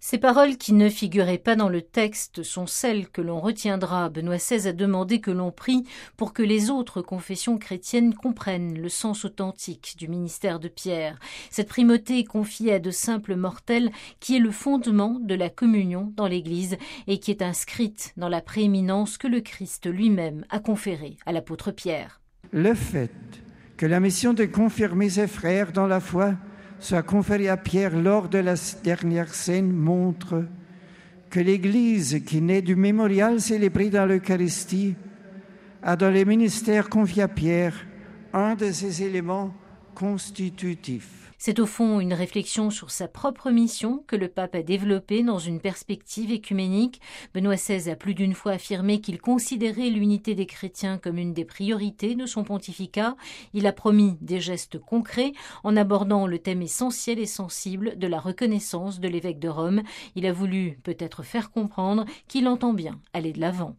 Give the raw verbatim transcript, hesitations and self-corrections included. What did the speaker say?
Ces paroles qui ne figuraient pas dans le texte sont celles que l'on retiendra. Benoît seize a demandé que l'on prie pour que les autres confessions chrétiennes comprennent le sens authentique du ministère de Pierre. Cette primauté confiée à de simples mortels qui est le fondement de la communion dans l'Église et qui est inscrite dans la prééminence que le Christ lui-même a conférée à l'apôtre Pierre. Le fait que la mission de confirmer ses frères dans la foi soit conférée à Pierre lors de la dernière scène montre que l'Église, qui naît du mémorial célébré dans l'Eucharistie, a dans les ministères confiés à Pierre un de ses éléments constitutifs. C'est au fond une réflexion sur sa propre mission que le pape a développée dans une perspective écuménique. Benoît seize a plus d'une fois affirmé qu'il considérait l'unité des chrétiens comme une des priorités de son pontificat. Il a promis des gestes concrets en abordant le thème essentiel et sensible de la reconnaissance de l'évêque de Rome. Il a voulu peut-être faire comprendre qu'il entend bien aller de l'avant.